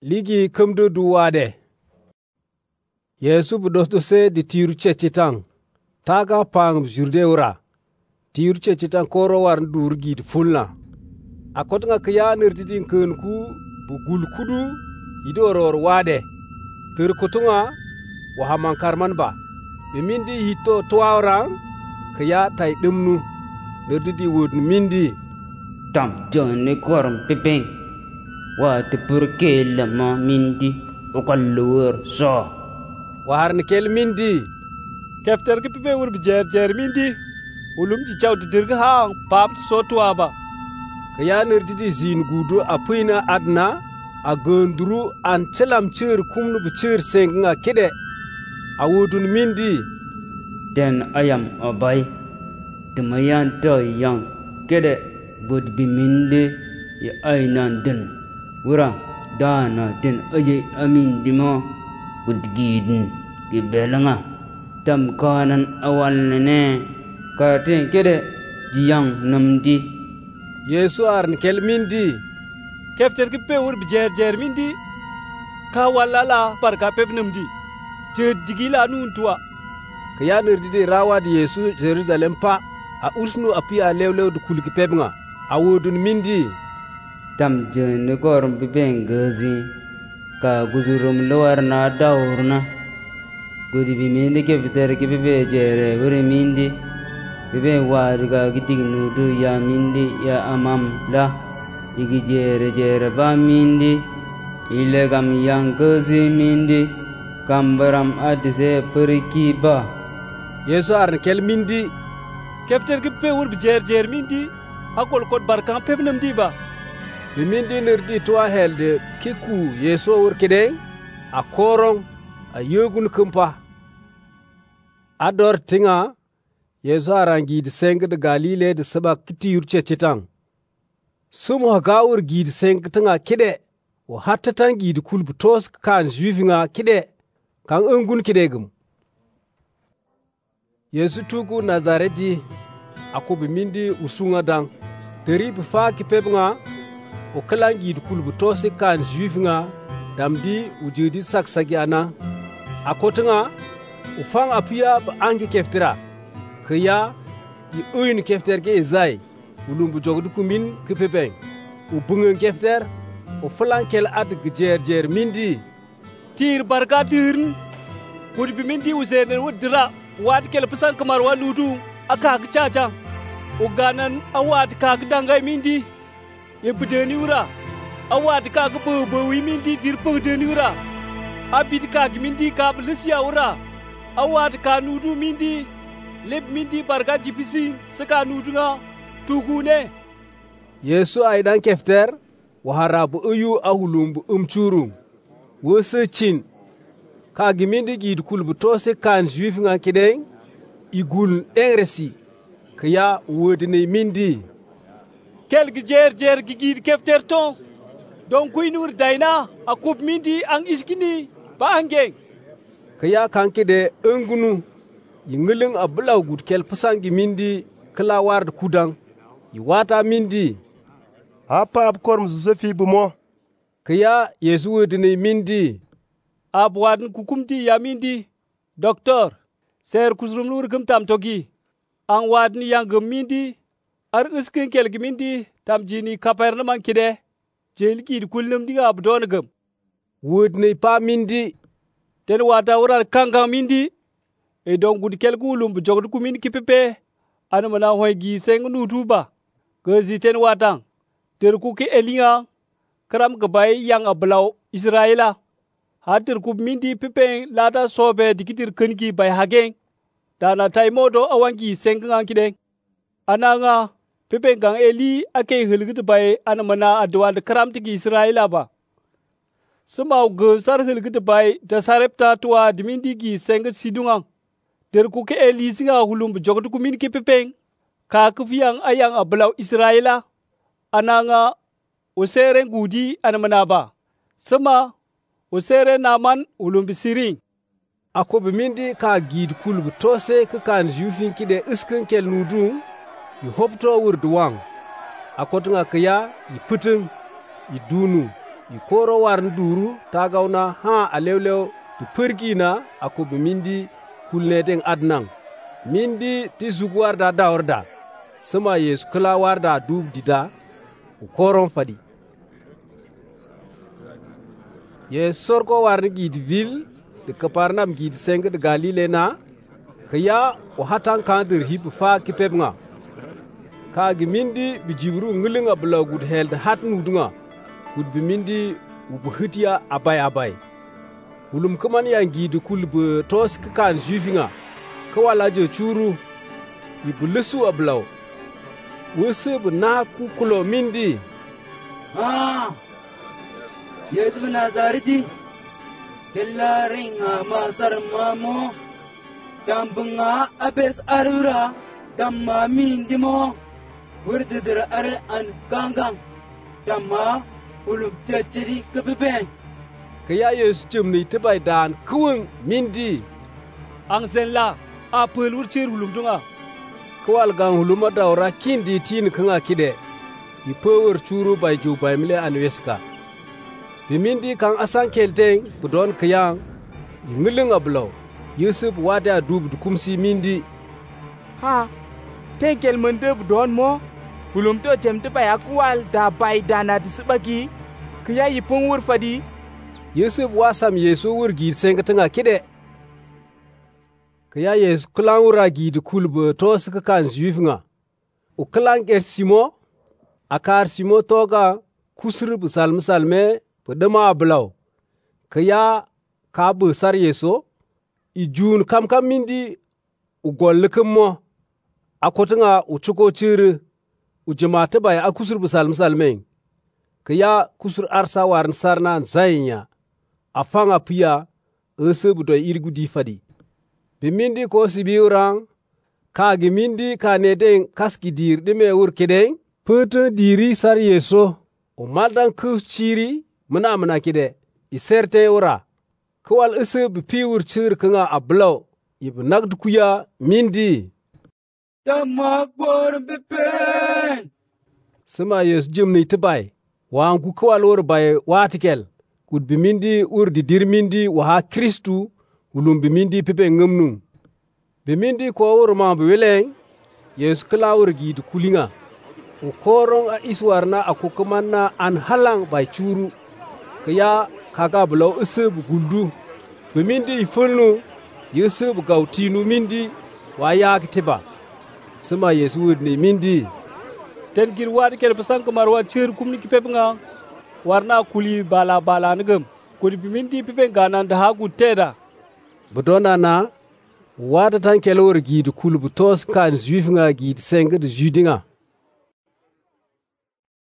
ligi kamdo duwade. Yesu budose di tiru cecitang. Taga pang jurde ura. Tiru cecitang koro warn durgi di fulna. Akot nga kaya nerdidin kenku bugul kudu idoror wade. Terkutunga wahamang karman ba. Bimindi hito tua orang kaya tai demnu. Nerdidi wud mindi. Tam jone korum piping. Wa te purke lama mindi ukalluur so. Wahar nikel mindi. Kefter ke pipe wur bijer mindi. Ulum ji chaw de dirga hang pam so tua ba. Kaya nerdidi zin gudu apuina adna agondru an celam cer kumnu bucer senga kede. Awudun mindi. Den ayam obay. Demayan to yang kede bud biminde ya ainan den. Wura dana den aje amin dimo gudgidin gibelanga tam kanan awal ne katin kede jiyang namdi. Yesu arn kel mindi. Kefter ke pe wur bijer mindi. Ka walala parka pep namdi. Je digila nun tua. Kaya nerdidi rawa di Yesu Jerusalem pa a usnu api a lewlew du kulki pebnga a wodun mindi. Tam jene korum bibeng gazi ka guzurum luar na daurna gudi bimindi ke fitar ke bibe jere wuri mindi bibe wari ka gitig nudu ya mindi ya amam la igi jere ba mindi ile gam yang gazi mindi kambaram adise periki ba. Yesu arn kel mindi. Kefter ke pe wur bijer mindi akol kot barkan pep namdi ba. Bimindi nerdi toa helde kiku Yesu wur kide a korong a yogun kumpa. Ador tinga Yesu arangi di seng de Galile de saba kiti yurche cetang. Sumu hagawur gi di seng tinga kide o hatatan gi di kulbutos kan juifinga kide kan ungun kide gum. Yesu tuku Nazareti ako bimindi usunga dang. Teri bifa kipebnga o kalangi kulbu tose kan juifinga damdi ujudi saksagi ana akotunga ufang apia ba angi keftira kaya i uyin kefter ge zai ulumbu jogdu kumin kipebeng ubungen kefter o flankel ad gjer mindi tir barka tirn kudi mindi usenen wudra wad kel pesan kamar waludu aka gchacha uganan awad ka gdangai mindi yebudeni ura awad ka gbo wi mindi dir pudeni ura abid ka mindi ka blisia ura awad ka nudu mindi leb mindi barga jipisi saka nudunga tugune. Yesu aidan kefter waharabu uyu ahulumbu umchuru wosechin ka gimindi gid kulbu tose kan juifinga kideng igul engresi kaya wodene mindi. Kelgi jer gigir kefter ton don kuinur daina akub mindi ang iskini ba angeng kaya kanke de engunu yingulung ablaw gud kel pasangi mindi kala ward kudang yiwata mindi apa abkorm zuzafi bumo kaya Yesu wodine mindi abwadn kukumti ya mindi doktor ser kusrum lur gum tam togi ang wadn yang gum mindi ar uskin kelgi mindi tam jini kaperna man kide jelki kullum diga abdon gum wodne pa mindi ten wata urar kanga mindi e don gud kelgulum bu jogdu kumin kipepe an mana hoy gi seng nutuba gozi ten watang ter ku ke elinga kram gabay yang ablaw Israela hatir ku mindi pepe lada sobe dikitir kenki bay hagen dana taimodo awangi sengan kide ananga pepe gang eli ake hulgit bay an mana adwa de kram tigi Israela ba semaw go sar hulgit bay da sarepta tuwa dimindi gi seng sidungang der ku ke eli singa hulum jogdu ku min ke pepe ka kufiang ayang ablaw Israela ananga usere ngudi an mana ba sama usere naman ulum bisiring ako bimindi ka gid kulbu tose ka kan jufin kide iskin kel nudu yi hopto wurduwang akotunga kaya yi putin yi dunu I koro warn duru tagawna ha alewlew ti pergina ako bi mindi kulnedeng adnang. Mindi ti zug warda dawarda. Sama Yesu kala warda dub dida u koron fadi. Yesu sorko warni gid vil de Kaparnam gid seng de Galile na kaya o hatan kandir hib fa kipebnga. Ka gimindi bi jibru ngilinga bla gud held hat nudunga. Gud bi mindi u buhitiya abay. Ulum kaman ya gid kul be tos kan jufinga. Kawala je churu bi bulusu ablaw. Wese na ku kulo mindi. Yesu Nazareti kella ringa masar mamo dambunga abes arura damma mindimo wurdidir ar an gangang damma ulum jajiri kabeben Kaya Yesu jumni tibay dan kuwing mindi. Ang senla a pelur cer hulum dunga. Kawal gang huluma dawra kindi tin kanga kide. I power churu bay ju bay mile an weska. Bimindi kang asan kelteng budon kayang ngileng ablaw. Yusuf wada dub dukumsi mindi. Ha, tenkel mende budon mo. Hulum to temte bay akwal da bay dana disbagi. Kaya yipung wur fadi. Yusuf wasam Yesu wur gid sengatanga kide. Kaya Yesu klang wura gid kulbe tos kan juifnga. U klang simo akar simo toga kusrub salme pedema ablaw. Kaya ka besar Yesu i jun kam mindi u gollekem mo akotanga u chuko chiri u jamaate bay akusrub salme. Kaya kusur arsa warn sarna zainya. Afanga pia ese buto irgudi fadi. Bimindi ko sibiurang ka gimindi ka nedeng kaski dir dime ur kedeng pete diri sar Yesu o maldan kus chiri mana kide iserte ura kwal ese bi ur chir kanga ablaw ib nagdukuya mindi damak bor bepen sama Yesu jimni tibay wangu kwal ur bay watikel kud bimindi ur di dir mindi wa Kristu ulum bimindi pepe ngamnum. Bimindi ko urma biweleng, Yesu klawur gid kulinga. U korong a iswarna akukumanna an halang bay churu. Kaya kaga bulaw isub guldu. Bimindi ifulnu, Yesu gautinu mindi wa yak tiba. Sama Yesu wudni mindi. Ten gir wadi kel pesan kemarwa cer kumni kipebnga. Warna kuli bala ngem. Kudi bimindi pipe ganan da hagu teda. Budona na wada tan kelor gid kulbu tos kan juif nga gid seng de judinga.